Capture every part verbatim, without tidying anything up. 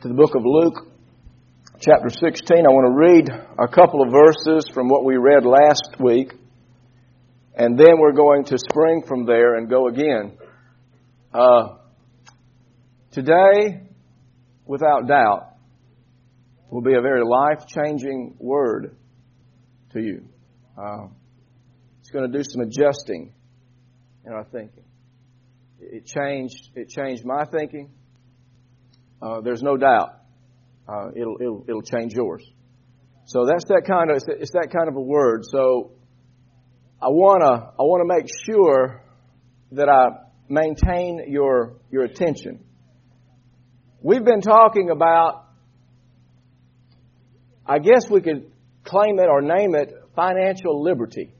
to the book of Luke, chapter sixteen. I want to read a couple of verses from what we read last week, and then we're going to spring from there and go again. Uh, today, without doubt, will be a very life-changing word to you. Uh, it's going to do some adjusting in our thinking. It changed. It changed my thinking. Uh, there's no doubt uh, it'll, it'll it'll change yours. So that's that kind of it's that kind of a word. So I wanna I wanna make sure that I maintain your your attention. We've been talking about, I guess we could claim it or name it, financial liberty.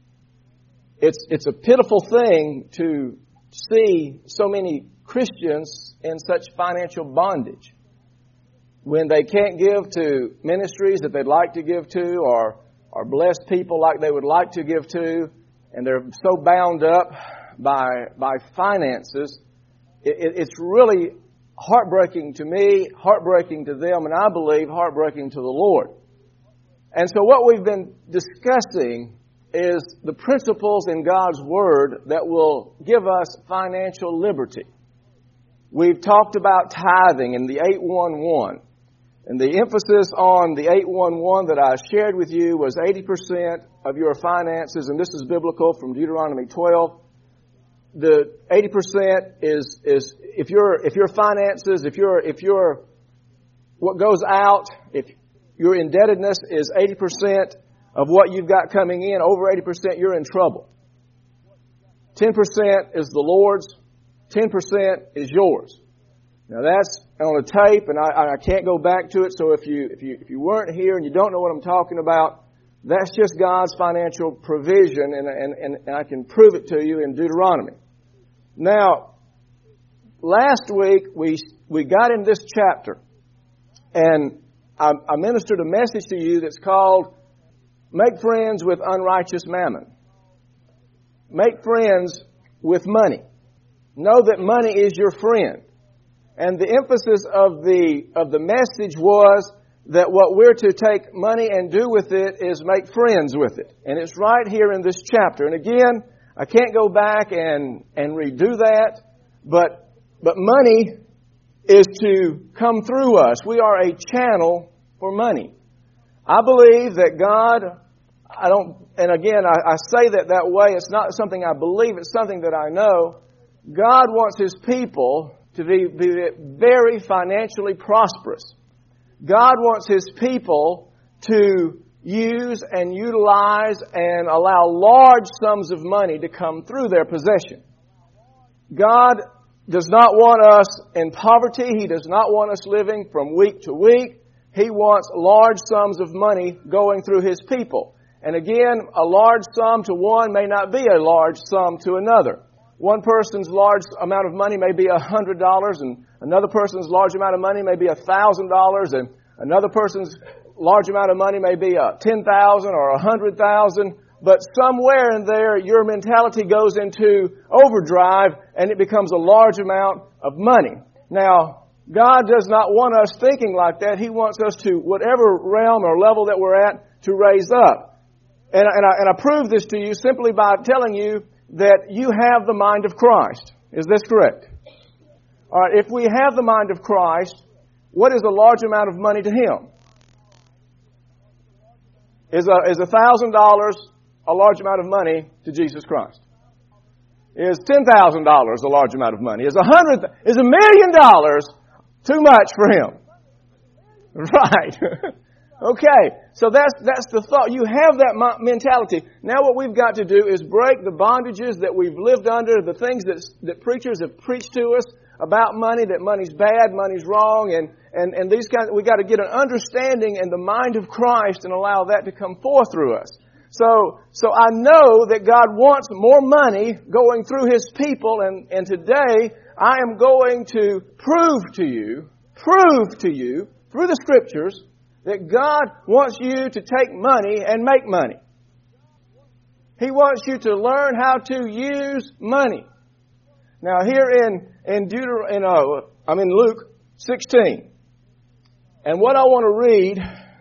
It's it's a pitiful thing to see so many Christians in such financial bondage when they can't give to ministries that they'd like to give to, or or bless people like they would like to give to, and they're so bound up by by finances. It, it, it's really heartbreaking to me, heartbreaking to them, and I believe heartbreaking to the Lord. And so what we've been discussing is the principles in God's Word that will give us financial liberty. We've talked about tithing and the eight one one. And the emphasis on the eight one one that I shared with you was eighty percent of your finances, and this is biblical from Deuteronomy twelve. The eighty percent is is if your if your finances, if your if your what goes out, if your indebtedness is eighty percent of what you've got coming in, over eighty percent, you're in trouble. ten percent is the Lord's, ten percent is yours. Now that's on a tape, and I, I can't go back to it, so if you if you if you weren't here and you don't know what I'm talking about, that's just God's financial provision, and and, and, and I can prove it to you in Deuteronomy. Now, last week we we got in this chapter, and I, I ministered a message to you that's called Make Friends with Unrighteous Mammon. Make friends with money. Know that money is your friend. And the emphasis of the of the message was that what we're to take money and do with it is make friends with it. And it's right here in this chapter. And again, I can't go back and, and redo that, but but money is to come through us. We are a channel for money. I believe that God, I don't, and again, I, I say that that way. It's not something I believe. It's something that I know. God wants His people to be, be very financially prosperous. God wants His people to use and utilize and allow large sums of money to come through their possession. God does not want us in poverty. He does not want us living from week to week. He wants large sums of money going through His people. And again, a large sum to one may not be a large sum to another. One person's large amount of money may be one hundred dollars, and another person's large amount of money may be one thousand dollars, and another person's large amount of money may be ten thousand dollars or one hundred thousand dollars. But somewhere in there, your mentality goes into overdrive, and it becomes a large amount of money. Now, God does not want us thinking like that. He wants us to, whatever realm or level that we're at, to raise up. And, and, I, and I prove this to you simply by telling you that you have the mind of Christ. Is this correct? All right, if we have the mind of Christ, what is a large amount of money to Him? Is a is a thousand dollars a large amount of money to Jesus Christ? Is ten thousand dollars a large amount of money? Is a hundred is a million dollars too much for Him? Right. Okay, so that's that's the thought. You have that mentality. Now what we've got to do is break the bondages that we've lived under, the things that that preachers have preached to us about money, that money's bad, money's wrong, and, and, and these kinds. We've got to get an understanding and the mind of Christ and allow that to come forth through us. So so I know that God wants more money going through His people, and, and today I am going to prove to you, prove to you through the Scriptures that God wants you to take money and make money. He wants you to learn how to use money. Now here in in Deuter in uh, I'm in Luke sixteen. And what I want to read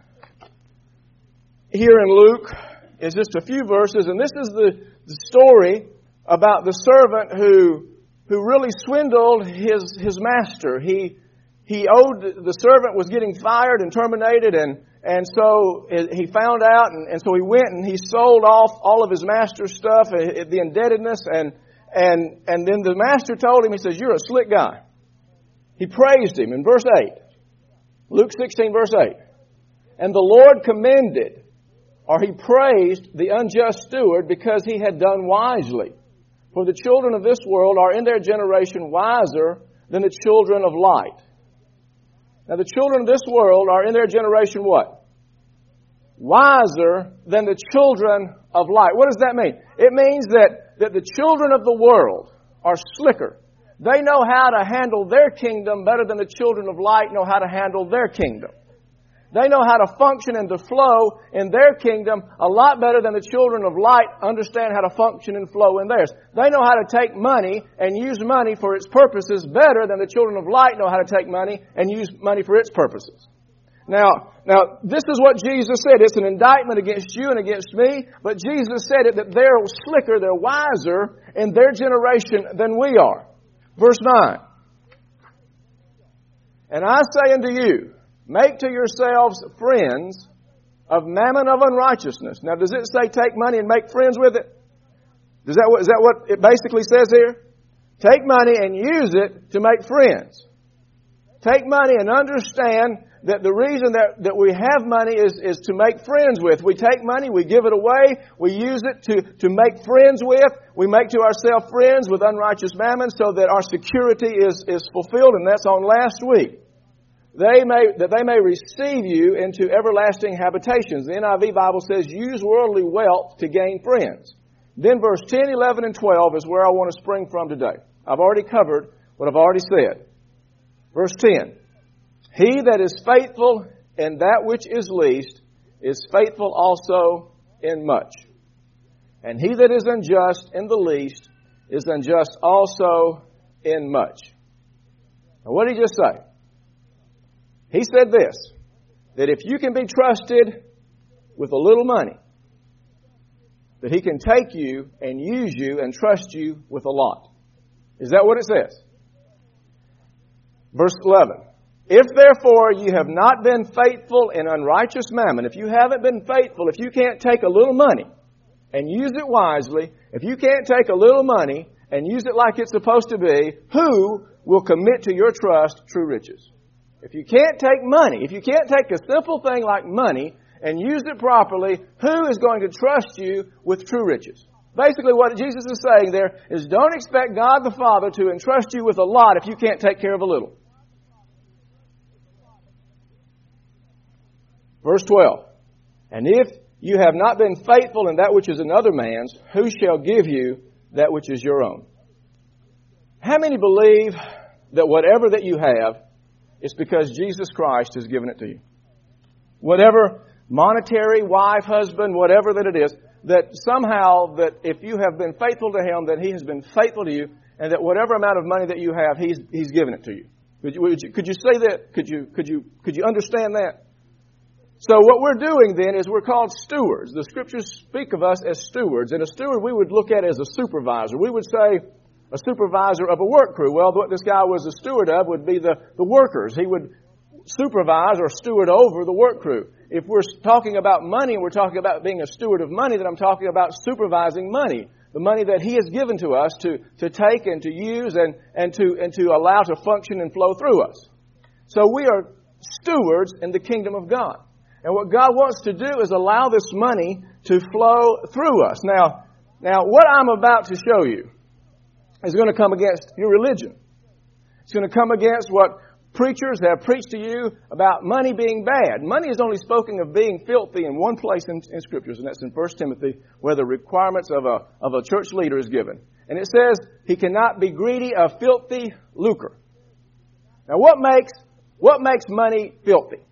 here in Luke is just a few verses, and this is the, the story about the servant who who really swindled his his master. He he owed the servant was getting fired and terminated, and and so he found out, and, and so he went and he sold off all of his master's stuff, the indebtedness, and and and then the master told him, he says, "You're a slick guy." He praised him in verse eight, Luke sixteen, verse eight. And the Lord commended, or He praised the unjust steward because he had done wisely. For the children of this world are in their generation wiser than the children of light. Now the children of this world are in their generation what? Wiser than the children of light. What does that mean? It means that, that the children of the world are slicker. They know how to handle their kingdom better than the children of light know how to handle their kingdom. They know how to function and to flow in their kingdom a lot better than the children of light understand how to function and flow in theirs. They know how to take money and use money for its purposes better than the children of light know how to take money and use money for its purposes. Now, now this is what Jesus said. It's an indictment against you and against me, but Jesus said it that they're slicker, they're wiser in their generation than we are. Verse nine. And I say unto you, make to yourselves friends of mammon of unrighteousness. Now, does it say take money and make friends with it? Is that what, is that what it basically says here? Take money and use it to make friends. Take money and understand that the reason that, that we have money is, is to make friends with. We take money, we give it away, we use it to, to make friends with. We make to ourselves friends with unrighteous mammon so that our security is, is fulfilled, and that's on last week. They may, that they may receive you into everlasting habitations. The N I V Bible says, use worldly wealth to gain friends. Then verse ten, eleven, and twelve is where I want to spring from today. I've already covered what I've already said. Verse ten, he that is faithful in that which is least is faithful also in much. And he that is unjust in the least is unjust also in much. Now what did he just say? He said this, that if you can be trusted with a little money, that He can take you and use you and trust you with a lot. Is that what it says? Verse eleven. If therefore you have not been faithful in unrighteous mammon, if you haven't been faithful, if you can't take a little money and use it wisely, if you can't take a little money and use it like it's supposed to be, who will commit to your trust true riches? If you can't take money, if you can't take a simple thing like money and use it properly, who is going to trust you with true riches? Basically what Jesus is saying there is don't expect God the Father to entrust you with a lot if you can't take care of a little. Verse twelve. And if you have not been faithful in that which is another man's, who shall give you that which is your own? How many believe that whatever that you have, it's because Jesus Christ has given it to you? Whatever monetary, wife, husband, whatever that it is, that somehow that if you have been faithful to Him, that He has been faithful to you, and that whatever amount of money that you have, He's He's given it to you. Could you, would you, could you say that? Could you could you could you understand that? So what we're doing then is we're called stewards. The Scriptures speak of us as stewards, and a steward we would look at as a supervisor. We would say a supervisor of a work crew. Well, what this guy was a steward of would be the, the workers. He would supervise or steward over the work crew. If we're talking about money and we're talking about being a steward of money, then I'm talking about supervising money. The money that He has given to us to, to take and to use and, and to and to allow to function and flow through us. So we are stewards in the kingdom of God. And what God wants to do is allow this money to flow through us. Now, now what I'm about to show you is going to come against your religion. It's going to come against what preachers have preached to you about money being bad. Money is only spoken of being filthy in one place in, in Scriptures, and that's in First Timothy, where the requirements of a, of a church leader is given. And it says, he cannot be greedy of filthy lucre. Now what makes, what makes money filthy?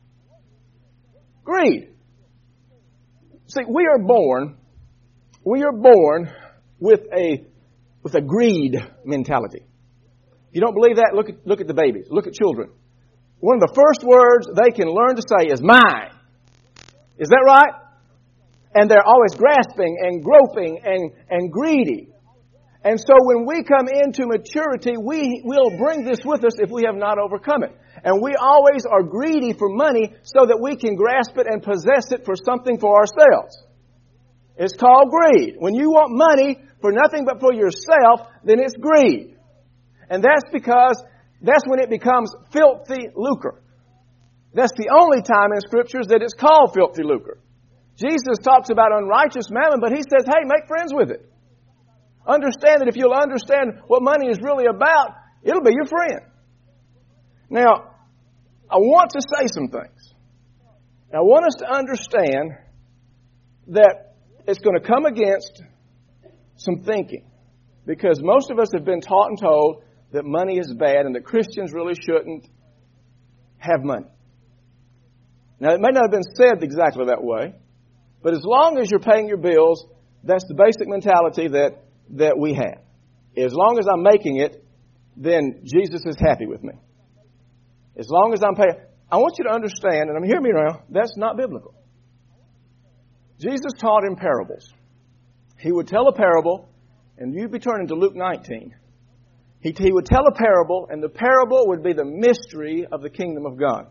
Greed. See, we are born, we are born with a with a greed mentality. If you don't believe that, look at look at the babies. Look at children. one of the first words they can learn to say is mine. Is that right? And they're always grasping and groping and, and greedy. And so when we come into maturity, we will bring this with us if we have not overcome it. And we always are greedy for money so that we can grasp it and possess it for something for ourselves. It's called greed. When you want money for nothing but for yourself, then it's greed. And that's because that's when it becomes filthy lucre. That's the only time in Scriptures that it's called filthy lucre. Jesus talks about unrighteous mammon, but He says, hey, make friends with it. Understand that if you'll understand what money is really about, it'll be your friend. Now, I want to say some things. I want us to understand that it's going to come against some thinking. Because most of us have been taught and told that money is bad and that Christians really shouldn't have money. Now, it may not have been said exactly that way, but as long as you're paying your bills, that's the basic mentality that, that we have. As long as I'm making it, then Jesus is happy with me. As long as I'm paying. I want you to understand, and I'm hearing me now, that's not biblical. Jesus taught in parables. He would tell a parable, and you'd be turning to Luke nineteen. He, he would tell a parable, and the parable would be the mystery of the kingdom of God.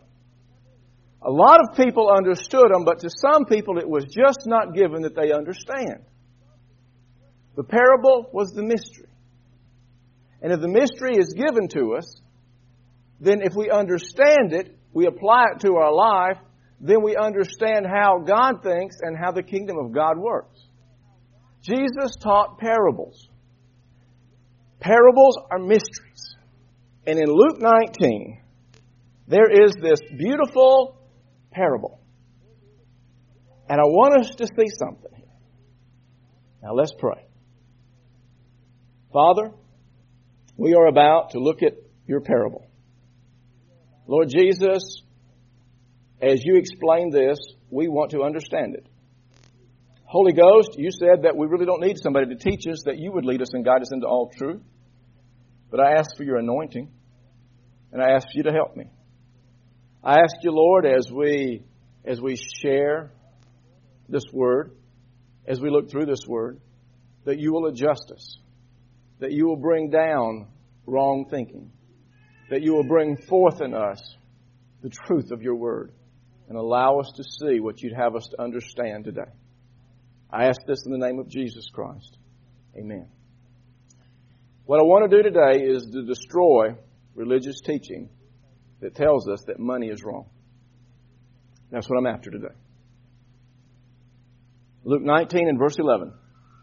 A lot of people understood them, but to some people it was just not given that they understand. The parable was the mystery. And if the mystery is given to us, then if we understand it, we apply it to our life, then we understand how God thinks and how the kingdom of God works. Jesus taught parables. Parables are mysteries. And in Luke nineteen, there is this beautiful parable. And I want us to see something here. Now let's pray. Father, we are about to look at your parable. Lord Jesus, as you explain this, we want to understand it. Holy Ghost, you said that we really don't need somebody to teach us, that you would lead us and guide us into all truth. But I ask for your anointing, and I ask you to help me. I ask you, Lord, as we as we share this word, as we look through this word, that you will adjust us, that you will bring down wrong thinking, that you will bring forth in us the truth of your word and allow us to see what you'd have us to understand today. I ask this in the name of Jesus Christ. Amen. What I want to do today is to destroy religious teaching that tells us that money is wrong. That's what I'm after today. Luke nineteen and verse eleven.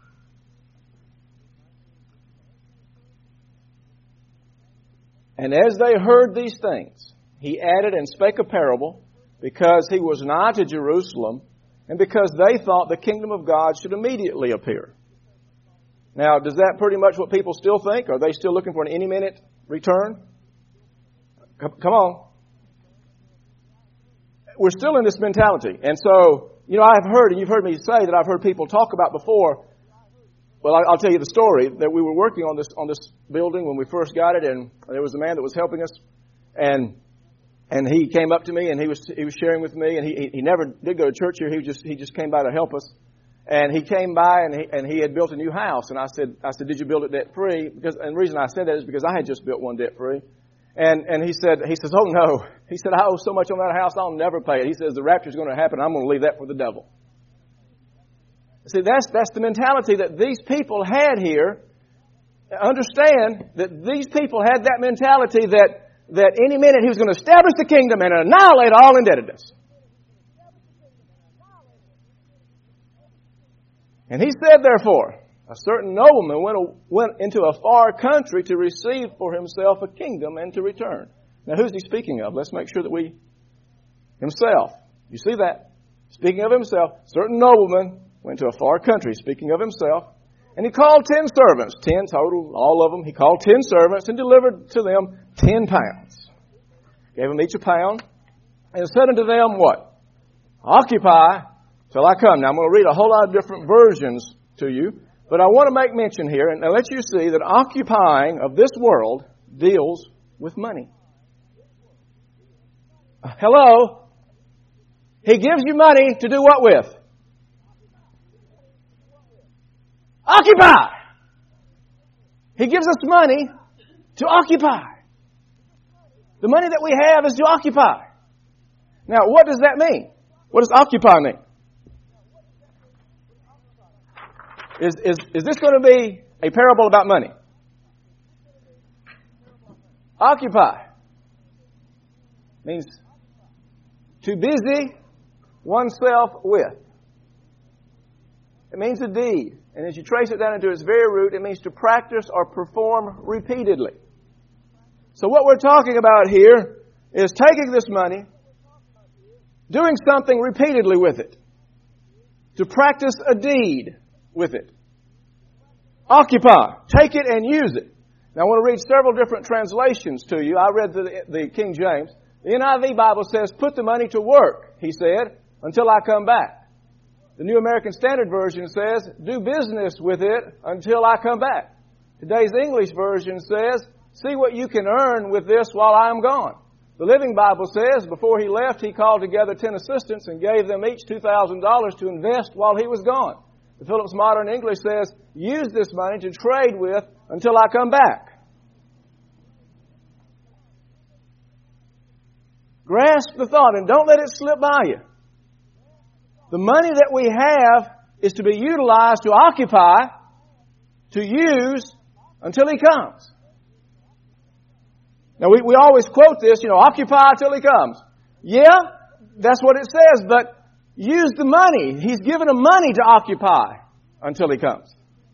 And as they heard these things, he added and spake a parable, because he was nigh to Jerusalem, and because they thought the kingdom of God should immediately appear. Now, does that pretty much what people still think? Are they still looking for an any minute return? Come on. We're still in this mentality. And so, you know, I've heard, and you've heard me say that I've heard people talk about before. Well, I'll tell you the story that we were working on this on this building when we first got it, and there was a man that was helping us, and and he came up to me and he was he was sharing with me, and he he never did go to church here. He just he just came by to help us, and he came by and he and he had built a new house, and I said I said did you build it debt free? Because and the reason I said that is because I had just built one debt free, and and he said he says oh no, he said I owe so much on that house I'll never pay it. He says the rapture's going to happen. I'm going to leave that for the devil. See, that's that's the mentality that these people had here. Understand that these people had that mentality that, that any minute he was going to establish the kingdom and annihilate all indebtedness. And he said, therefore, a certain nobleman went, went into a far country to receive for himself a kingdom and to return. Now, who's he speaking of? Let's make sure that we... Himself. You see that? Speaking of himself, certain nobleman went to a far country, speaking of himself, and he called ten servants, ten total, all of them. He called ten servants and delivered to them ten pounds. Gave them each a pound, and said unto them, what? Occupy till I come. Now, I'm going to read a whole lot of different versions to you, but I want to make mention here and let you see that occupying of this world deals with money. Hello? He gives you money to do what with? Occupy! He gives us money to occupy. The money that we have is to occupy. Now, what does that mean? What does occupy mean? Is, is, is this going to be a parable about money? Occupy means to busy oneself with. It means a deed. And as you trace it down into its very root, it means to practice or perform repeatedly. So what we're talking about here is taking this money, doing something repeatedly with it, to practice a deed with it. Occupy. Take it and use it. Now I want to read several different translations to you. I read the, the King James. The N I V Bible says, put the money to work, he said, until I come back. The New American Standard Version says, do business with it until I come back. Today's English version says, see what you can earn with this while I am gone. The Living Bible says, before he left, he called together ten assistants and gave them each two thousand dollars to invest while he was gone. The Phillips Modern English says, use this money to trade with until I come back. Grasp the thought and don't let it slip by you. The money that we have is to be utilized to occupy, to use until he comes. Now we, we always quote this, you know, occupy till he comes. Yeah, that's what it says, but use the money. He's given them money to occupy until he comes.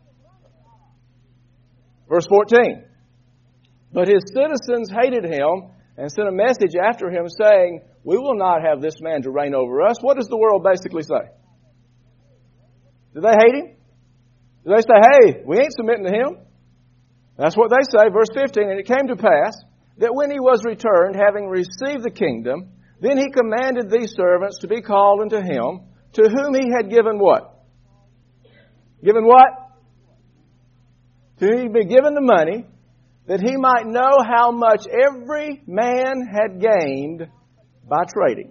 Verse fourteen. But his citizens hated him and sent a message after him saying, we will not have this man to reign over us. What does the world basically say? Do they hate him? Do they say, hey, we ain't submitting to him? That's what they say. Verse fifteen, and it came to pass that when he was returned, having received the kingdom, then he commanded these servants to be called unto him, to whom he had given what? Given what? To whom he had been given the money, that he might know how much every man had gained by trading.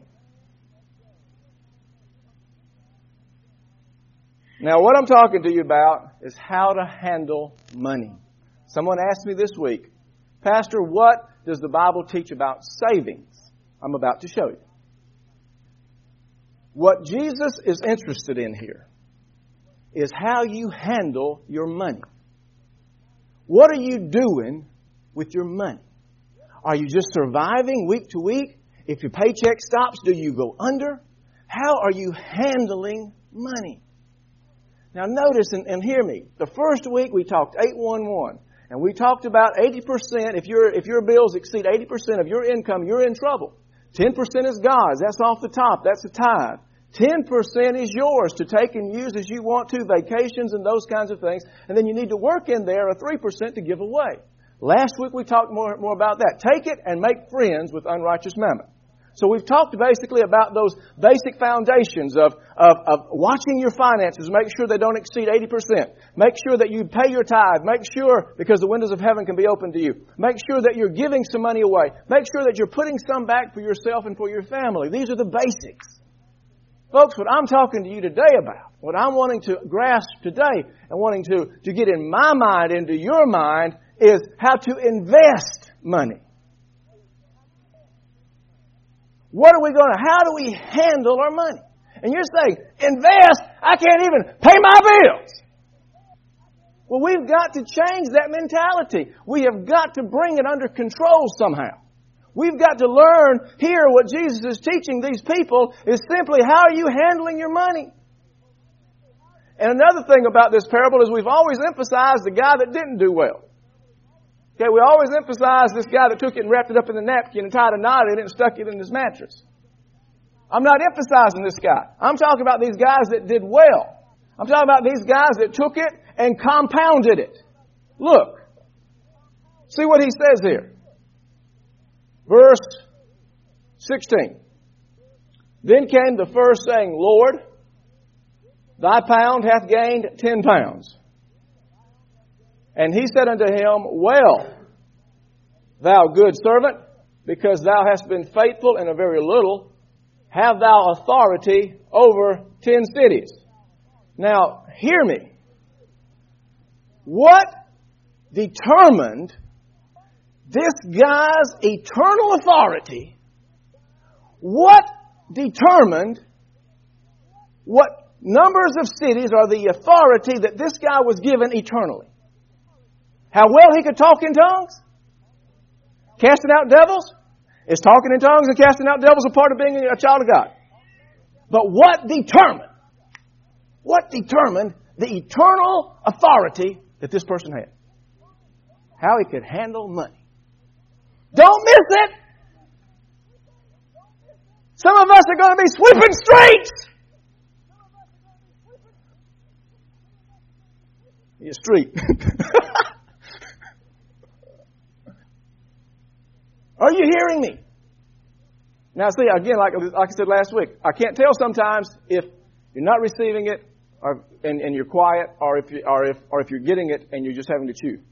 Now, what I'm talking to you about is how to handle money. Someone asked me this week, Pastor, what does the Bible teach about savings? I'm about to show you. What Jesus is interested in here is how you handle your money. What are you doing with your money? Are you just surviving week to week? If your paycheck stops, do you go under? How are you handling money? Now notice and, and hear me. The first week we talked eight one one. And we talked about eighty percent. If your if your bills exceed eighty percent of your income, you're in trouble. ten percent is God's. That's off the top. That's the tithe. ten percent is yours to take and use as you want to, vacations and those kinds of things. And then you need to work in there a three percent to give away. Last week we talked more, more about that. Take it and make friends with unrighteous mammon. So we've talked basically about those basic foundations of, of, of watching your finances. Make sure they don't exceed eighty percent. Make sure that you pay your tithe. Make sure, because the windows of heaven can be opened to you. Make sure that you're giving some money away. Make sure that you're putting some back for yourself and for your family. These are the basics. Folks, what I'm talking to you today about, what I'm wanting to grasp today and wanting to, to get in my mind, into your mind, is how to invest money. What are we going to, how do we handle our money? And you're saying, invest? I can't even pay my bills. Well, we've got to change that mentality. We have got to bring it under control somehow. We've got to learn here what Jesus is teaching these people is simply how are you handling your money? And another thing about this parable is we've always emphasized the guy that didn't do well. Okay, we always emphasize this guy that took it and wrapped it up in the napkin and tied a knot in it and stuck it in his mattress. I'm not emphasizing this guy. I'm talking about these guys that did well. I'm talking about these guys that took it and compounded it. Look. See what he says here. Verse sixteen. Then came the first saying, Lord, thy pound hath gained ten pounds. And he said unto him, well, thou good servant, because thou hast been faithful in a very little, have thou authority over ten cities. Now, hear me. What determined this guy's eternal authority? What determined what numbers of cities are the authority that this guy was given eternally? How well he could talk in tongues? Casting out devils? Is talking in tongues and casting out devils a part of being a child of God? But what determined, what determined the eternal authority that this person had? How he could handle money. Don't miss it! Some of us are going to be sweeping streets! Yeah, street. Are you hearing me? Now, see, again, like, like I said last week, I can't tell sometimes if you're not receiving it or, and, and you're quiet, or if, you, or, if, or if you're getting it and you're just having to chew.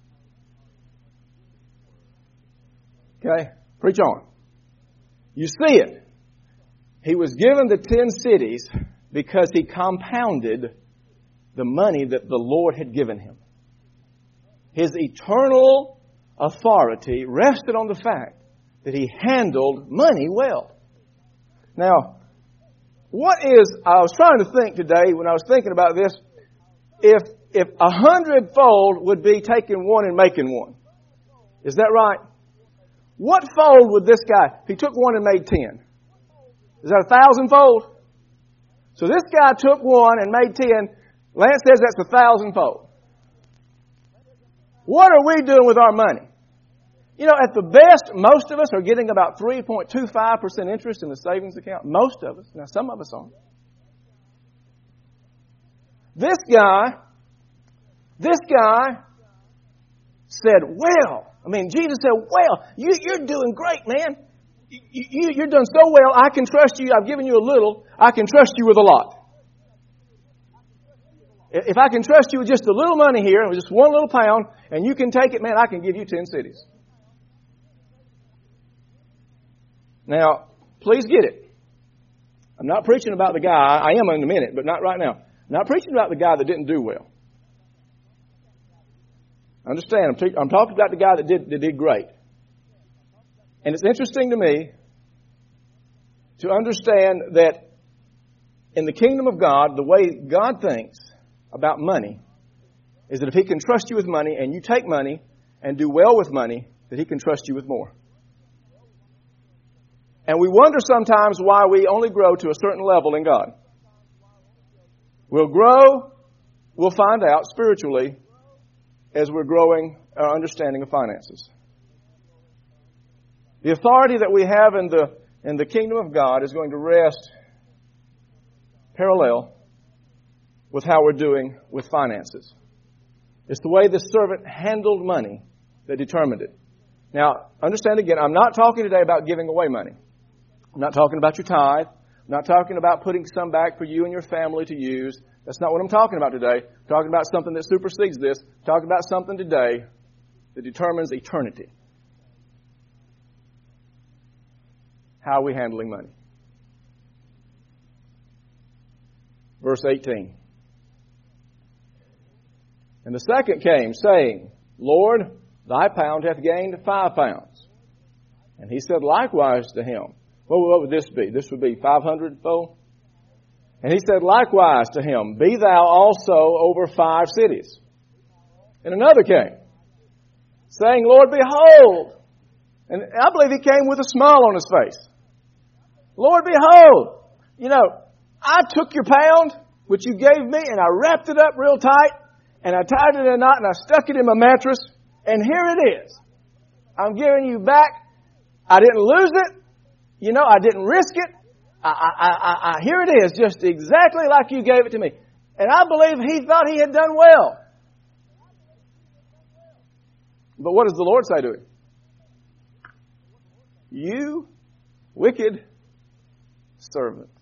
Okay? Preach on. You see it. He was given the ten cities because he compounded the money that the Lord had given him. His eternal authority rested on the fact that he handled money well. Now, what is, I was trying to think today when I was thinking about this, if if a hundredfold would be taking one and making one. Is that right? What fold would this guy, if he took one and made ten? Is that a thousandfold? So this guy took one and made ten. Lance says that's a thousandfold. What are we doing with our money? You know, at the best, most of us are getting about three point two five percent interest in the savings account. Most of us. Now, some of us aren't. This guy, this guy said, well, I mean, Jesus said, well, you, you're doing great, man. You, you, you're doing so well, I can trust you. I've given you a little. I can trust you with a lot. If I can trust you with just a little money here, with just one little pound, and you can take it, man, I can give you ten cities. Now, please get it. I'm not preaching about the guy. I am in a minute, but not right now. I'm not preaching about the guy that didn't do well. Understand, I'm, te- I'm talking about the guy that did, that did great. And it's interesting to me to understand that in the kingdom of God, the way God thinks about money is that if He can trust you with money and you take money and do well with money, that He can trust you with more. And we wonder sometimes why we only grow to a certain level in God. We'll grow, we'll find out spiritually as we're growing our understanding of finances. The authority that we have in the in the kingdom of God is going to rest parallel with how we're doing with finances. It's the way the servant handled money that determined it. Now, understand again, I'm not talking today about giving away money. I'm not talking about your tithe. I'm not talking about putting some back for you and your family to use. That's not what I'm talking about today. I'm talking about something that supersedes this. I'm talking about something today that determines eternity. How are we handling money? Verse eighteen. And the second came, saying, Lord, thy pound hath gained five pounds. And he said likewise to him. Well, what would this be? This would be five hundred fold. And he said likewise to him, be thou also over five cities. And another came, saying, Lord, behold. And I believe he came with a smile on his face. Lord, behold. You know, I took your pound, which you gave me, and I wrapped it up real tight, and I tied it in a knot, and I stuck it in my mattress, and here it is. I'm giving you back. I didn't lose it. You know, I didn't risk it. I, I, I, I, here it is, just exactly like you gave it to me. And I believe he thought he had done well. But what does the Lord say to him? You wicked servant.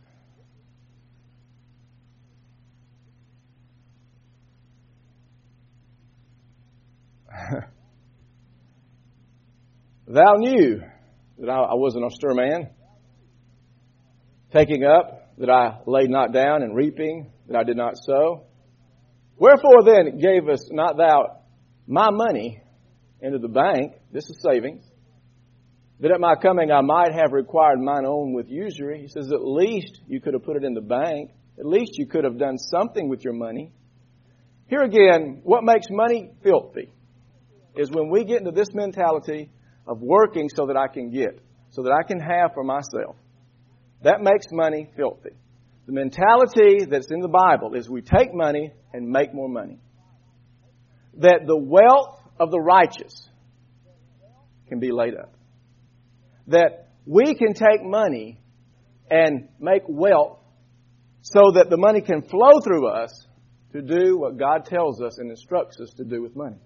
Thou knew that I, I was an austere man, taking up that I laid not down, and reaping that I did not sow. Wherefore then gavest not thou my money into the bank," this is savings, "that at my coming I might have required mine own with usury." He says, at least you could have put it in the bank. At least you could have done something with your money. Here again, what makes money filthy is when we get into this mentality of working so that I can get, so that I can have for myself. That makes money filthy. The mentality that's in the Bible is we take money and make more money. That the wealth of the righteous can be laid up. That we can take money and make wealth so that the money can flow through us to do what God tells us and instructs us to do with money.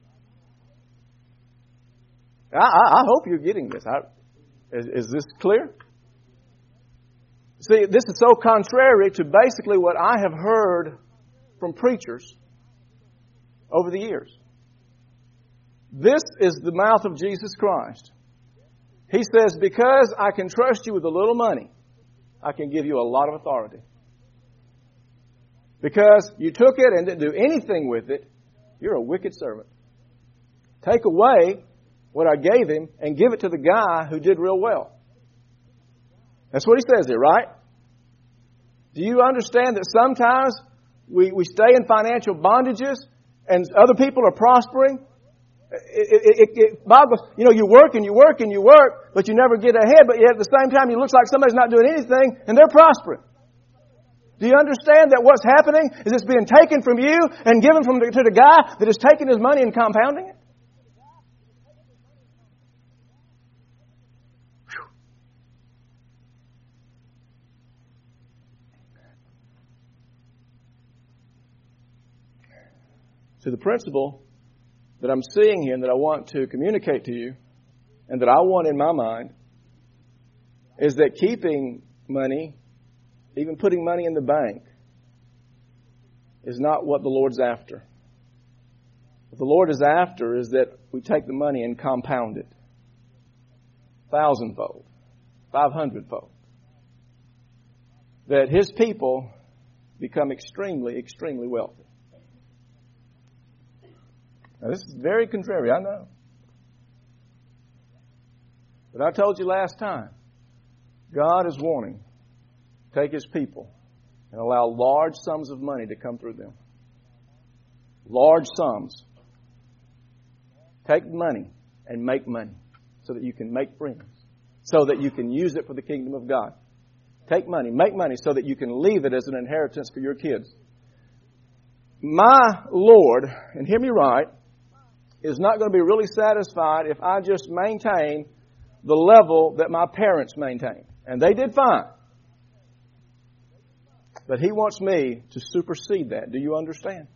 I, I, I hope you're getting this. I, is, is this clear? See, this is so contrary to basically what I have heard from preachers over the years. This is the mouth of Jesus Christ. He says, because I can trust you with a little money, I can give you a lot of authority. Because you took it and didn't do anything with it, you're a wicked servant. Take away what I gave him and give it to the guy who did real well. That's what he says here, right? Do you understand that sometimes we, we stay in financial bondages and other people are prospering? It, it, it, it, Bible, you know, you work and you work and you work, but you never get ahead. But yet at the same time, it looks like somebody's not doing anything and they're prospering. Do you understand that what's happening is it's being taken from you and given from the, to the guy that is taking his money and compounding it? Whew. So the principle that I'm seeing here and that I want to communicate to you and that I want in my mind is that keeping money, even putting money in the bank, is not what the Lord's after. What the Lord is after is that we take the money and compound it. Thousandfold. Five hundredfold. That His people become extremely, extremely wealthy. Now this is very contrary, I know. But I told you last time, God is wanting to take His people and allow large sums of money to come through them. Large sums. Take money and make money so that you can make friends. So that you can use it for the kingdom of God. Take money, make money so that you can leave it as an inheritance for your kids. My Lord, and hear me right, is not going to be really satisfied if I just maintain the level that my parents maintained. And they did fine. But He wants me to supersede that. Do you understand?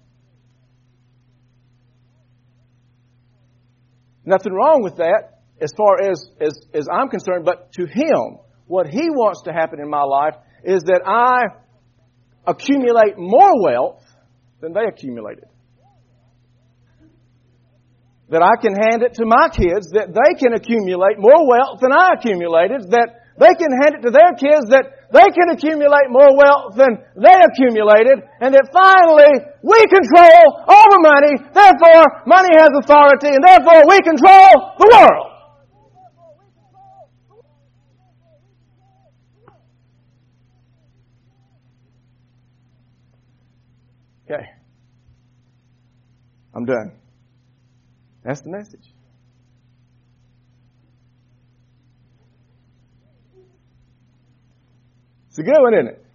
Nothing wrong with that as far as, as, as I'm concerned. But to Him, what He wants to happen in my life is that I accumulate more wealth than they accumulated. That I can hand it to my kids, that they can accumulate more wealth than I accumulated, that they can hand it to their kids, that they can accumulate more wealth than they accumulated, and that finally we control all the money, therefore money has authority, and therefore we control the world. Okay. I'm done. That's the message. It's a good one, isn't it?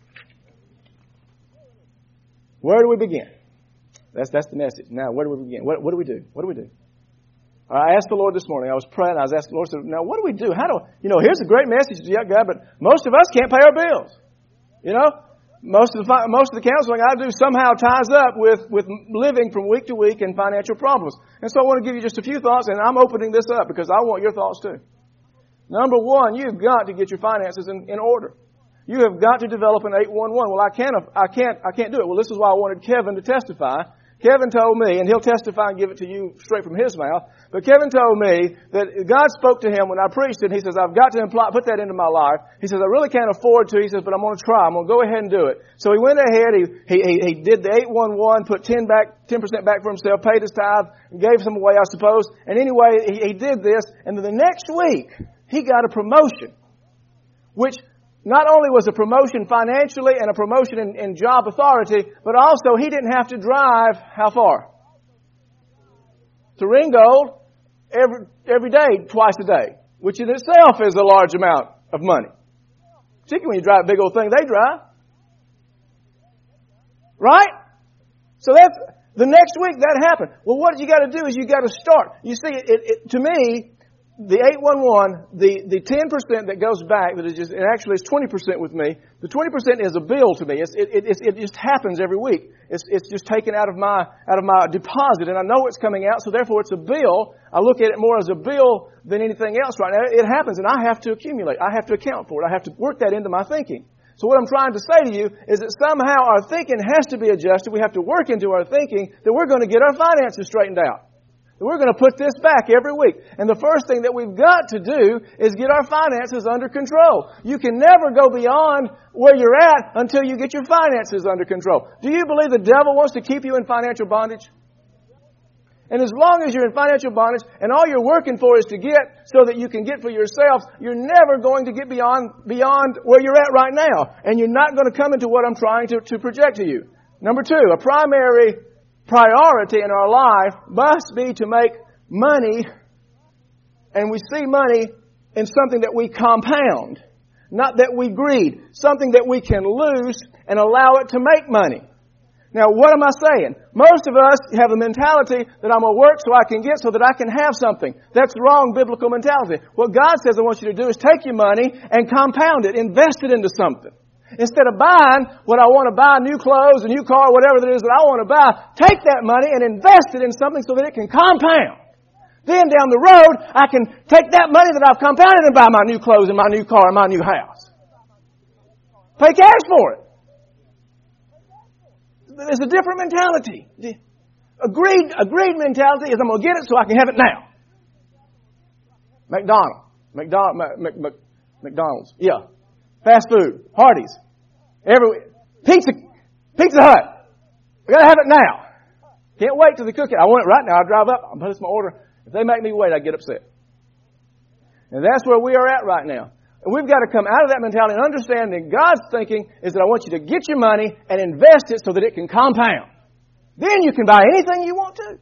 Where do we begin? That's that's the message. Now, where do we begin? What, what do we do? What do we do? I asked the Lord this morning. I was praying. I was asking the Lord, now, what do we do? How do, you know, here's a great message to you, God, but most of us can't pay our bills. You know? Most of the most of the counseling I do somehow ties up with, with living from week to week and financial problems. And so I want to give you just a few thoughts, and I'm opening this up because I want your thoughts too. Number one, you've got to get your finances in, in order. You have got to develop an eight one one. Well, I can't, I can't, I can't do it. Well, this is why I wanted Kevin to testify, Kevin told me, and he'll testify and give it to you straight from his mouth, but Kevin told me that God spoke to him when I preached it. He says, I've got to imply, put that into my life. He says, I really can't afford to. He says, but I'm going to try. I'm going to go ahead and do it. So he went ahead. He, he, he, he did the eight one one, put ten back, ten percent back for himself, paid his tithe, and gave some away, I suppose. And anyway, he, he did this. And then the next week, he got a promotion, which not only was a promotion financially and a promotion in, in job authority, but also he didn't have to drive how far? To Ringgold every, every day, twice a day, which in itself is a large amount of money. Particularly when you drive a big old thing they drive. Right? So that's, the next week that happened. Well, what you got to do is you got to start. You see, it, it, to me, the eight one one, the, the ten percent that goes back, that is just, and actually it's twenty percent with me. The twenty percent is a bill to me. It's, it, it, it just happens every week. It's, it's just taken out of my, out of my deposit, and I know it's coming out, so therefore it's a bill. I look at it more as a bill than anything else right now. It happens, and I have to accumulate. I have to account for it. I have to work that into my thinking. So what I'm trying to say to you is that somehow our thinking has to be adjusted. We have to work into our thinking that we're going to get our finances straightened out. We're going to put this back every week. And the first thing that we've got to do is get our finances under control. You can never go beyond where you're at until you get your finances under control. Do you believe the devil wants to keep you in financial bondage? And as long as you're in financial bondage and all you're working for is to get so that you can get for yourselves, you're never going to get beyond, beyond where you're at right now. And you're not going to come into what I'm trying to, to project to you. Number two, a primary priority in our life must be to make money, and we see money in something that we compound, not that we greed, something that we can lose and allow it to make money. Now, what am I saying? Most of us have a mentality that I'm going to work so I can get so that I can have something. That's the wrong biblical mentality. What God says I want you to do is take your money and compound it, invest it into something. Instead of buying what I want to buy, new clothes, a new car, whatever it is that I want to buy, take that money and invest it in something so that it can compound. Then down the road, I can take that money that I've compounded and buy my new clothes and my new car and my new house. Pay cash for it. There's a different mentality. A greed, a greed mentality is I'm going to get it so I can have it now. McDonald's. McDonald's. Mc, Mc, McDonald's. Yeah. Fast food, Hardee's, every pizza, Pizza Hut. We gotta have it now. Can't wait till they cook it. I want it right now. I drive up. I'll place my order. If they make me wait, I get upset. And that's where we are at right now. And we've got to come out of that mentality and understand that God's thinking is that I want you to get your money and invest it so that it can compound. Then you can buy anything you want to.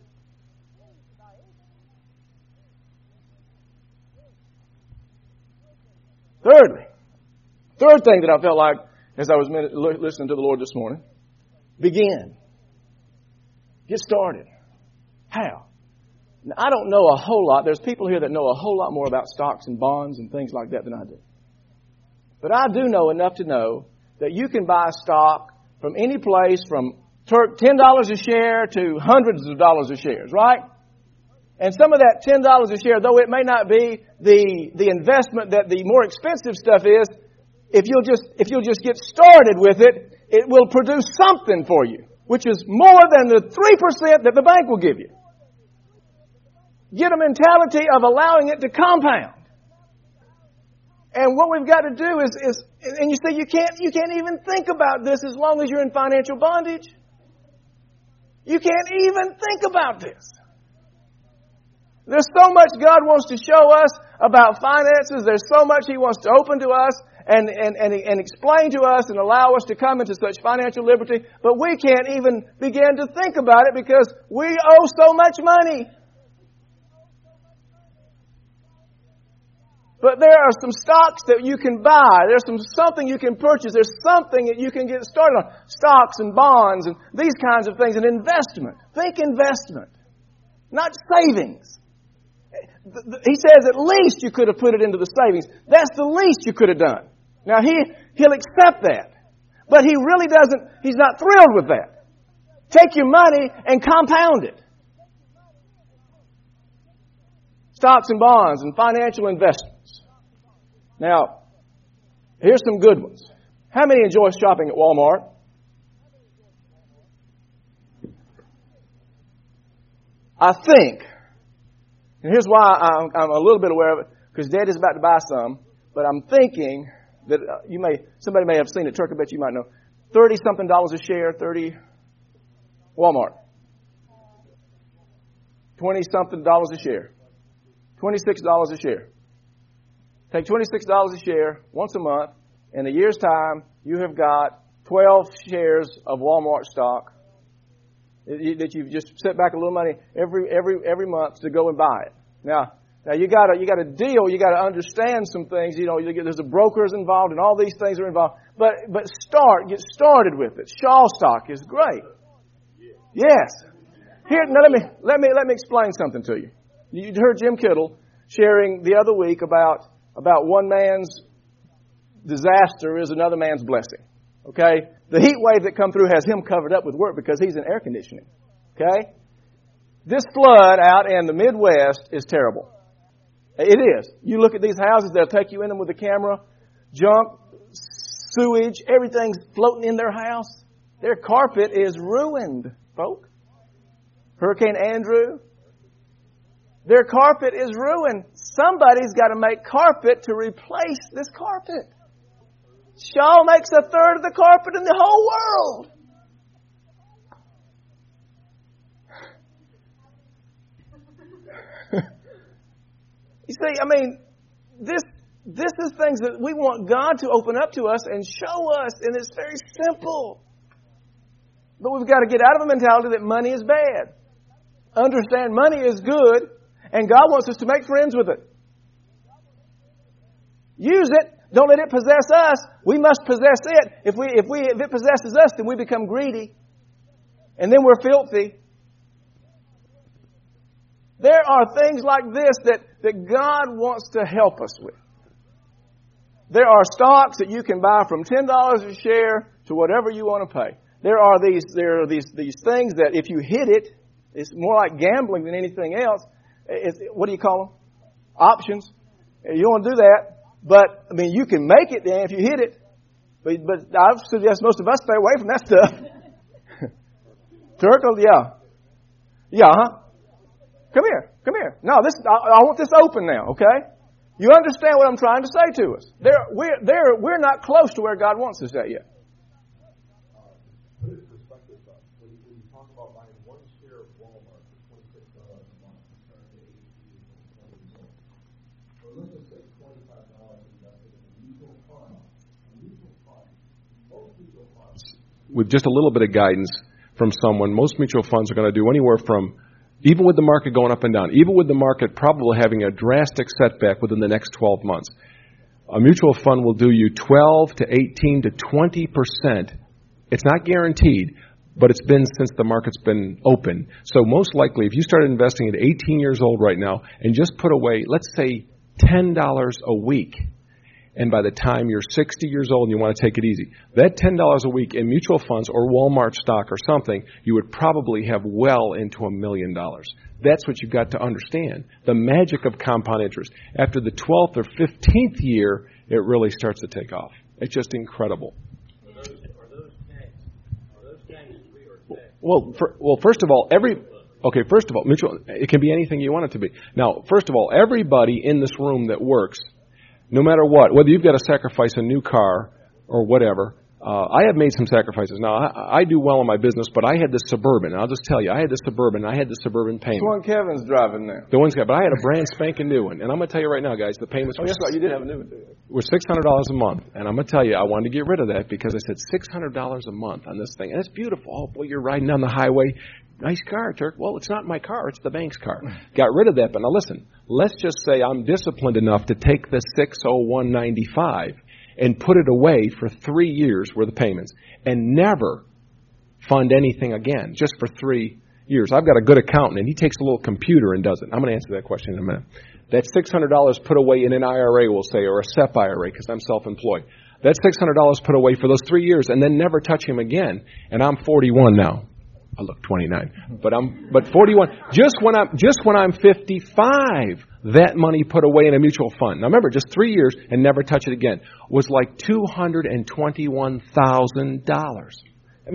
Thirdly, Third thing that I felt like as I was listening to the Lord this morning, begin. Get started. How? Now, I don't know a whole lot. There's people here that know a whole lot more about stocks and bonds and things like that than I do. But I do know enough to know that you can buy stock from any place from ten dollars a share to hundreds of dollars a share, right? And some of that ten dollars a share, though it may not be the, the investment that the more expensive stuff is, If you'll just, if you'll just get started with it, it will produce something for you, which is more than the three percent that the bank will give you. Get a mentality of allowing it to compound. And what we've got to do is, is, and you say you can't, you can't even think about this as long as you're in financial bondage. You can't even think about this. There's so much God wants to show us about finances. There's so much He wants to open to us. And, and, and, and explain to us and allow us to come into such financial liberty. But we can't even begin to think about it because we owe so much money. But there are some stocks that you can buy. There's some something you can purchase. There's something that you can get started on. Stocks and bonds and these kinds of things. And investment. Think investment. Not savings. He says at least you could have put it into the savings. That's the least you could have done. Now, he, he'll accept that. But he really doesn't, he's not thrilled with that. Take your money and compound it. Stocks and bonds and financial investments. Now, here's some good ones. How many enjoy shopping at Walmart? I think, and here's why I'm, I'm a little bit aware of it, because Dad is about to buy some, but I'm thinking that uh, you may, somebody may have seen it, Turk, I bet you might know, thirty-something dollars a share, thirty, Walmart. twenty-something dollars a share. twenty-six dollars a share. Take twenty-six dollars a share once a month. In a year's time, you have got twelve shares of Walmart stock that you've just set back a little money every every every month to go and buy it. Now, now you got to you got to deal. You got to understand some things. You know, you get, there's the brokers involved, and all these things are involved. But but start get started with it. Shaw stock is great. Yes. Here, now let me let me let me explain something to you. You heard Jim Kittle sharing the other week about about one man's disaster is another man's blessing. Okay? The heat wave that come through has him covered up with work because he's in air conditioning. Okay? This flood out in the Midwest is terrible. It is. You look at these houses, they'll take you in them with a camera. Junk, sewage, everything's floating in their house. Their carpet is ruined, folks. Hurricane Andrew. Their carpet is ruined. Somebody's got to make carpet to replace this carpet. Shaw makes a third of the carpet in the whole world. You see, I mean, this this is things that we want God to open up to us and show us, and it's very simple. But we've got to get out of a mentality that money is bad. Understand money is good, and God wants us to make friends with it. Use it. Don't let it possess us. We must possess it. If we, if we, if it possesses us, then we become greedy. And then we're filthy. There are things like this that, that God wants to help us with. There are stocks that you can buy from ten dollars a share to whatever you want to pay. There are these, there are these, these things that if you hit it, it's more like gambling than anything else. It's, what do you call them? Options. You don't want to do that. But, I mean, you can make it then if you hit it. But, but I suggest most of us stay away from that stuff. Turkle, yeah. Yeah, huh? Come here. Come here. No, this, I, I want this open now, okay? You understand what I'm trying to say to us. There, we're, there, we're not close to where God wants us at yet. Put it in perspective, though. When you, when you talk about buying one share of Walmart for twenty-six dollars a month, compared to eighteen dollars and twenty cents. So let's just say twenty-five dollars invested in a mutual fund. A mutual fund, most mutual funds. With just a little bit of guidance from someone, most mutual funds are going to do anywhere from, even with the market going up and down, even with the market probably having a drastic setback within the next twelve months, a mutual fund will do you twelve to eighteen to twenty percent. It's not guaranteed, but it's been since the market's been open. So most likely, if you started investing at eighteen years old right now and just put away, let's say, ten dollars a week, and by the time you're sixty years old and you want to take it easy, that ten dollars a week in mutual funds or Walmart stock or something, you would probably have well into a million dollars. That's what you've got to understand. The magic of compound interest. After the twelfth or fifteenth year, it really starts to take off. It's just incredible. Well, for, well, first of all, every okay. First of all, mutual. It can be anything you want it to be. Now, first of all, everybody in this room that works, no matter what, whether you've got to sacrifice a new car or whatever, uh, I have made some sacrifices. Now, I, I do well in my business, but I had this Suburban. I'll just tell you, I had this Suburban. I had the Suburban payment. The one Kevin's driving now. The one's got, but I had a brand spanking new one, and I'm going to tell you right now, guys, the payments oh, were, yes, right. You did have a new one, too. were six hundred dollars a month, and I'm going to tell you, I wanted to get rid of that because I said six hundred dollars a month on this thing, and it's beautiful. Oh boy, you're riding down the highway. Nice car, Turk. Well, it's not my car. It's the bank's car. Got rid of that. But now listen, let's just say I'm disciplined enough to take the six oh one ninety-five and put it away for three years worth of payments and never fund anything again, just for three years. I've got a good accountant, and he takes a little computer and does it. I'm going to answer that question in a minute. That six hundred dollars put away in an I R A, we'll say, or a S E P I R A, because I'm self-employed. That six hundred dollars put away for those three years and then never touch him again. And I'm forty-one now. I look twenty-nine, but I'm but forty-one. Just when I'm just when I'm fifty-five, that money put away in a mutual fund. Now remember, just three years and never touch it again was like two hundred and twenty-one thousand dollars. I mean,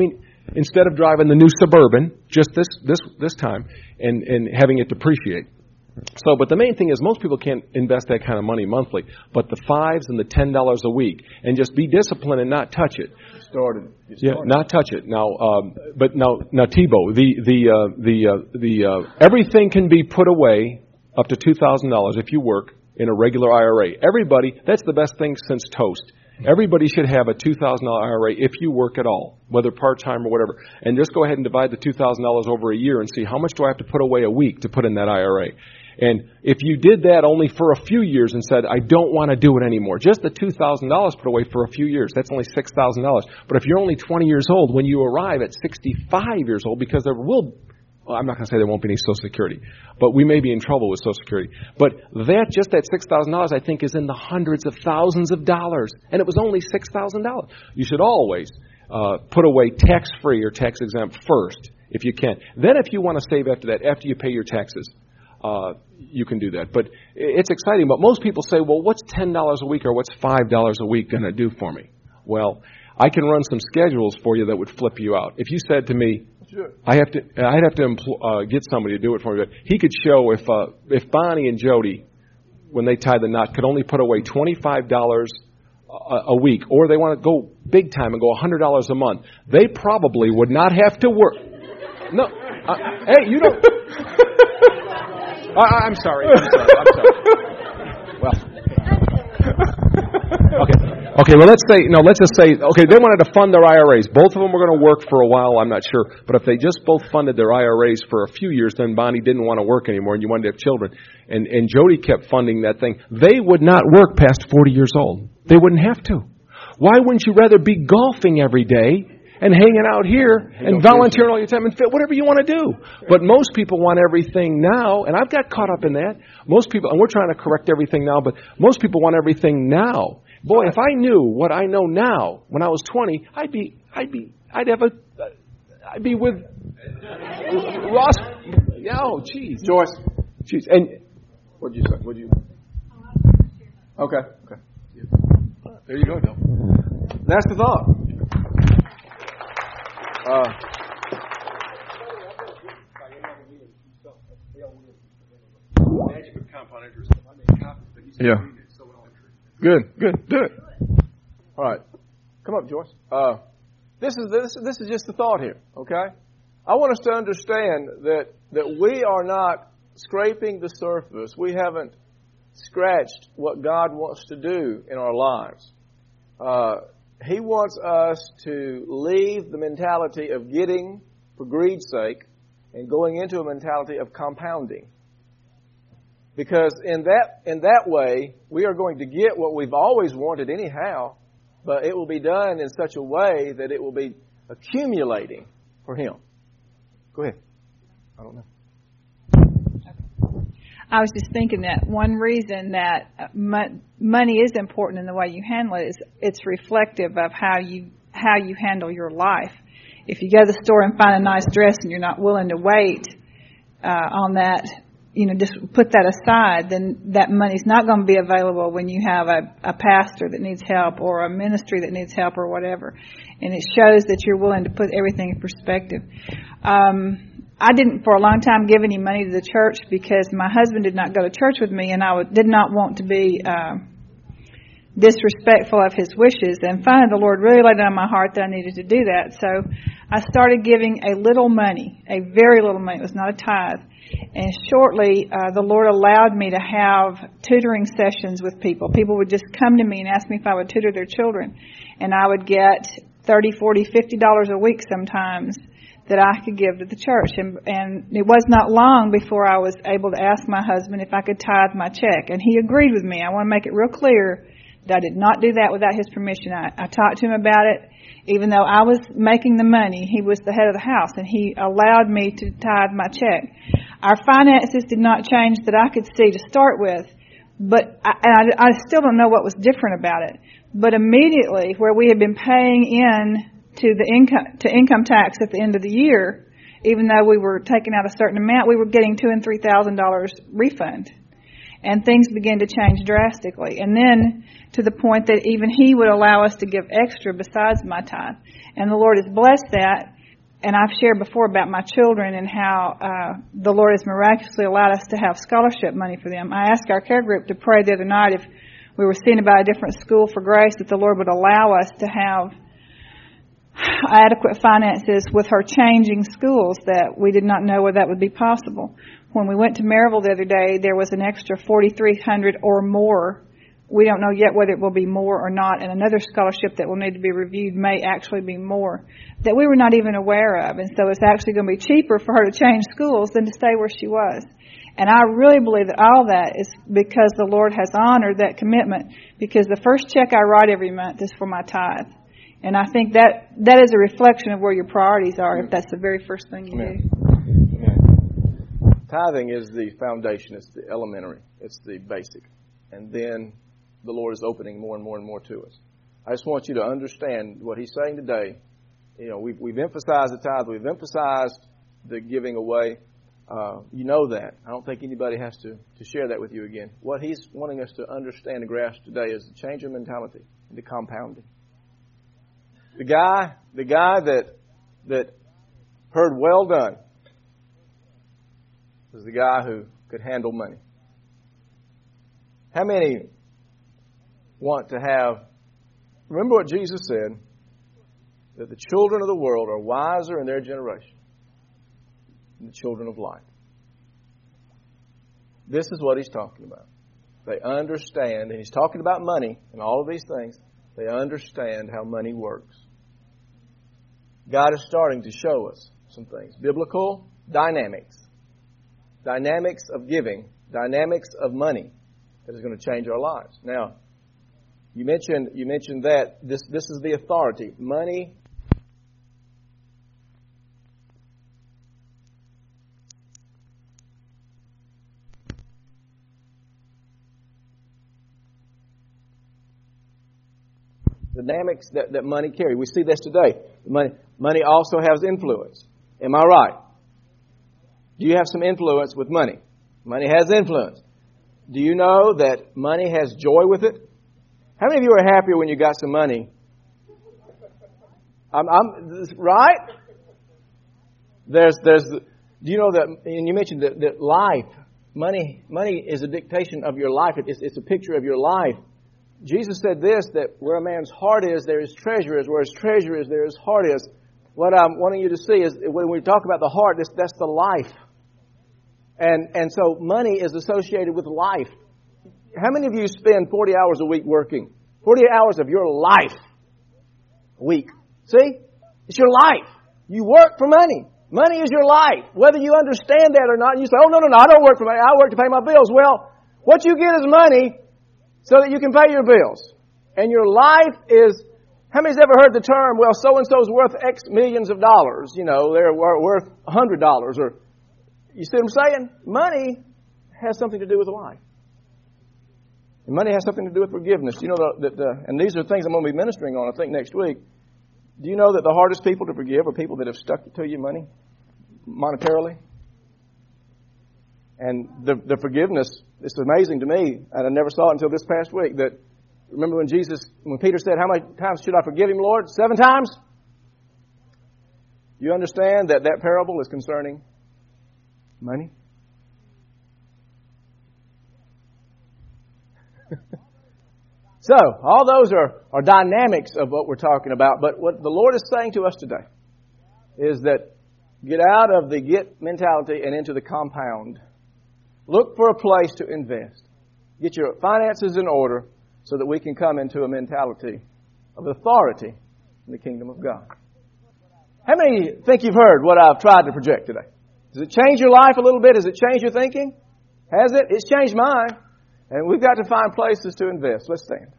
instead of driving the new Suburban just this this this time and, and having it depreciate. So, but the main thing is most people can't invest that kind of money monthly, but the fives and the ten dollars a week, and just be disciplined and not touch it. Started. Yeah, not touch it. Now, um, but now, now, Tebow, the the uh, the uh, the uh, everything can be put away up to two thousand dollars if you work in a regular I R A. Everybody, that's the best thing since toast. Everybody should have a two thousand dollars I R A if you work at all, whether part-time or whatever. And just go ahead and divide the two thousand dollars over a year and see how much do I have to put away a week to put in that I R A. And if you did that only for a few years and said, I don't want to do it anymore, just the two thousand dollars put away for a few years, that's only six thousand dollars. But if you're only twenty years old, when you arrive at sixty-five years old, because there will, well, I'm not going to say there won't be any Social Security, but we may be in trouble with Social Security. But that, just that six thousand dollars, I think, is in the hundreds of thousands of dollars. And it was only six thousand dollars. You should always uh, put away tax-free or tax-exempt first, if you can. Then if you want to save after that, after you pay your taxes, uh, you can do that. But it's exciting. But most people say, well, what's ten dollars a week or what's five dollars a week going to do for me? Well, I can run some schedules for you that would flip you out. If you said to me, I have to, I'd have to empl- uh, get somebody to do it for me. But he could show if uh, if Bonnie and Jody, when they tie the knot, could only put away twenty-five dollars a, a week, or they want to go big time and go one hundred dollars a month, they probably would not have to work. No, uh, hey, you don't. I, I'm sorry. I'm sorry. I'm sorry. Well, okay. Okay, well, let's say, no, let's just say, okay, they wanted to fund their I R As. Both of them were going to work for a while, I'm not sure. But if they just both funded their I R As for a few years, then Bonnie didn't want to work anymore and you wanted to have children, and, and Jody kept funding that thing, they would not work past forty years old. They wouldn't have to. Why wouldn't you rather be golfing every day and hanging out here and volunteering all your time and fit whatever you want to do? But most people want everything now, and I've got caught up in that. Most people, and we're trying to correct everything now, but most people want everything now. Boy, if I knew what I know now when I was twenty, I'd be, I'd be, I'd have a, I'd be with Ross. Oh, geez, Joyce. Jeez, and What'd you say? What'd you? Okay. Okay. there you go, Bill. That's the thought. Uh, yeah. Good. Good. Do it. All right. Come up, Joyce. Uh, this is this this is just the thought here. Okay. I want us to understand that that we are not scraping the surface. We haven't scratched what God wants to do in our lives. Uh, He wants us to leave the mentality of getting for greed's sake and going into a mentality of compounding. Because in that in that way, we are going to get what we've always wanted anyhow, but it will be done in such a way that it will be accumulating for Him. Go ahead. I don't know. I was just thinking that one reason that mo- money is important in the way you handle it is it's reflective of how you how you handle your life. If you go to the store and find a nice dress and you're not willing to wait uh, on that, you know, just put that aside, then that money's not going to be available when you have a, a pastor that needs help or a ministry that needs help or whatever. And it shows that you're willing to put everything in perspective. Um, I didn't for a long time give any money to the church because my husband did not go to church with me, and I did not want to be uh, disrespectful of his wishes. And finally the Lord really laid it on my heart that I needed to do that. So I started giving a little money, a very little money. It was not a tithe. And shortly, uh, the Lord allowed me to have tutoring sessions with people. People would just come to me and ask me if I would tutor their children. And I would get thirty, forty, fifty dollars a week sometimes that I could give to the church. And, and it was not long before I was able to ask my husband if I could tithe my check. And he agreed with me. I want to make it real clear that I did not do that without his permission. I, I talked to him about it. Even though I was making the money, he was the head of the house, and he allowed me to tithe my check. Our finances did not change that I could see to start with, but I, and I, I still don't know what was different about it. But immediately, where we had been paying in to the income to income tax at the end of the year, even though we were taking out a certain amount, we were getting two and three thousand dollars refund. And things began to change drastically. And then to the point that even he would allow us to give extra besides my tithe. And the Lord has blessed that. and I've shared before about my children and how uh, the Lord has miraculously allowed us to have scholarship money for them. I asked our care group to pray the other night if we were seeing about a different school for Grace, that the Lord would allow us to have adequate finances with her changing schools, that we did not know whether that would be possible. When we went to Maryville the other day, there was an extra forty-three hundred dollars or more. We don't know yet whether it will be more or not, and another scholarship that will need to be reviewed may actually be more, that we were not even aware of. And so it's actually going to be cheaper for her to change schools than to stay where she was. And I really believe that all that is because the Lord has honored that commitment, because the first check I write every month is for my tithe. And I think that that is a reflection of where your priorities are, if that's the very first thing you Amen. do. Amen. Tithing is the foundation. It's the elementary. It's the basic. And then the Lord is opening more and more and more to us. I just want you to understand what He's saying today. You know, we've, we've emphasized the tithe. We've emphasized the giving away. Uh, you know that. I don't think anybody has to, to share that with you again. What He's wanting us to understand and grasp today is to change our mentality into compounding. The guy, the guy that that heard "well done" was the guy who could handle money. How many want to have? Remember what Jesus said, that the children of the world are wiser in their generation than the children of light. This is what He's talking about. They understand, and He's talking about money and all of these things. They understand how money works. God is starting to show us some things. Biblical dynamics. Dynamics of giving. Dynamics of money that is going to change our lives. Now, you mentioned you mentioned that this this is the authority. Money. Dynamics that, that money carries. We see this today. Money, money also has influence. Am I right? Do you have some influence with money? Money has influence. Do you know that money has joy with it? How many of you are happier when you got some money? I'm, I'm right? There's, there's. Do you know that? And you mentioned that, that life, money, money is a dictation of your life. It's, it's a picture of your life. Jesus said this, that where a man's heart is, there his treasure is. Where his treasure is, there his heart is. What I'm wanting you to see is when we talk about the heart, that's, that's the life. And and so money is associated with life. How many of you spend forty hours a week working? forty hours of your life a week. See? It's your life. You work for money. Money is your life. Whether you understand that or not, and you say, oh, no, no, no, I don't work for money. I work to pay my bills. Well, what you get is money so that you can pay your bills. And your life is, how many's ever heard the term, well, so-and-so's worth X millions of dollars. You know, they're worth one hundred dollars. Or, you see what I'm saying? Money has something to do with life. And money has something to do with forgiveness. You know that, the, and these are things I'm going to be ministering on, I think, next week. Do you know that the hardest people to forgive are people that have stuck to you money, monetarily? And the, the forgiveness, it's amazing to me, and I never saw it until this past week, that remember when Jesus, when Peter said, how many times should I forgive him, Lord? Seven times? You understand that that parable is concerning money? So, all those are, are dynamics of what we're talking about. But what the Lord is saying to us today is that get out of the get mentality and into the compound. Look for a place to invest. Get your finances in order so that we can come into a mentality of authority in the kingdom of God. How many think you've heard what I've tried to project today? Does it change your life a little bit? Does it change your thinking? Has it? It's changed mine. And we've got to find places to invest. Let's stand.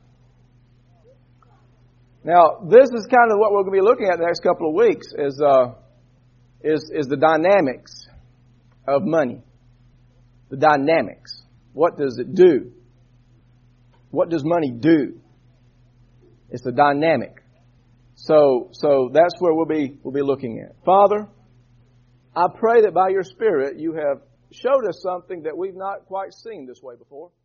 Now, this is kind of what we're going to be looking at the next couple of weeks is, uh, is, is the dynamics of money. The dynamics. What does it do? What does money do? It's the dynamic. So, so that's where we'll be, we'll be looking at. Father, I pray that by your Spirit you have showed us something that we've not quite seen this way before.